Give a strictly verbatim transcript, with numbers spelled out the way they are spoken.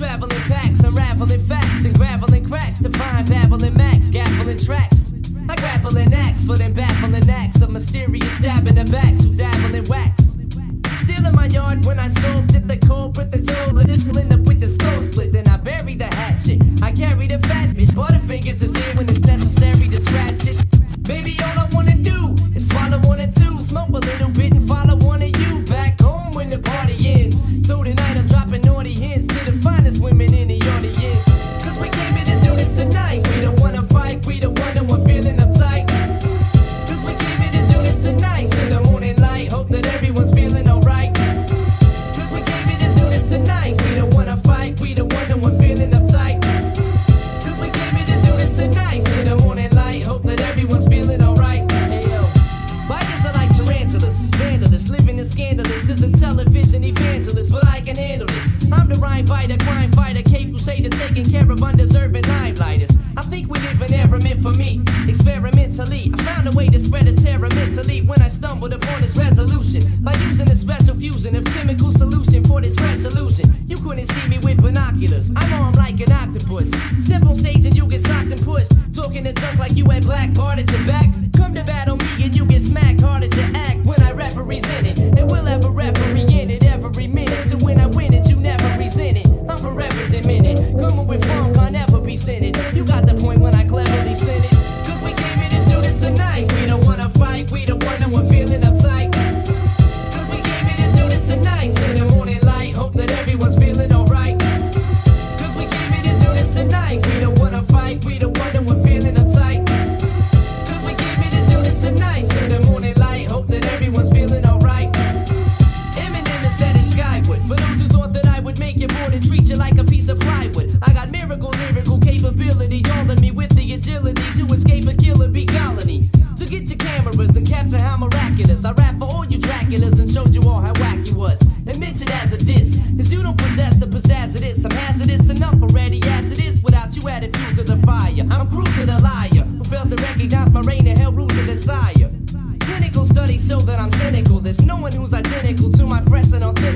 traveling packs, unraveling facts, and graveling cracks to find babbling max, gaffling tracks. I grapple an axe for them baffling acts of mysterious stabbing the backs who dabble in wax. Still in my yard when I scoped at the culprit, the soul initial end up with the skull split. Then I bury the hatchet. I carry the fat bitch. Butterfingers is here when it's necessary to scratch it. Baby, all I wanna do is swallow one or two, smoke a little bit and follow one of you back home when the party ends. So tonight I'm dropping naughty hints to the finest women in the audience. Cause we came here to do this tonight. We don't wanna fight, we don't wanna we're feeling uptight. Cause we came here to do this tonight till the morning light. Hope that everyone's feeling alright. Cause we came here to do this tonight. We don't wanna fight, we don't wanna we're feeling uptight. Cause we came here to do this tonight till the morning light. Hope that everyone's feeling alright. Hey yo, biters are like tarantulas, vandalists, living in scandalous. Isn't television evangelist, but I can handle this. I'm the rhyme fighter, crime fighter, cape crusader, taking care of undeserving limelighters. I think we live in era meant for me. Experimentally, I found a way to spread a terror mentally when I stumbled upon this resolution by using a special fusion of chemical solution for this fresh illusion. You couldn't see me with binoculars. I'm armed like an octopus. Step on stage and you get socked and pushed. Talking to junk like you had black part at your back. Come to battle me and you get smacked hard as you act when I represent it. And we'll have a referee in it every minute. So when I win it, you never resent it. I'm forever demented. Coming with funk, I'll never be scented. You got the point when I cleverly sent it. Cause we came here to do this tonight. We don't wanna fight, we don't wanna, we're feeling uptight. Cause we came here to do this tonight till the morning light. Hope that everyone's feeling alright. Cause we came here to do this tonight. We don't wanna fight, we don't wanna, we're feeling uptight. Cause we came here to do this tonight till the morning light. Hope that everyone's feeling alright. Eminem is headed skyward. For those who thought that I would make you more than treat you like a piece of plywood. I got miracle, lyrical capability, all of me with the agility to escape a killer bee colony. So get your cameras and capture how miraculous I rap for all you Draculas and showed you all how whack you was. Admit it as a diss, cause you don't possess the pizzazz of this. I'm hazardous enough already as it is without you added fuel to the fire. I'm cruel to the liar who fails to recognize my reign and hell rule to desire. Clinical studies show that I'm cynical. There's no one who's identical to my fresh and authentic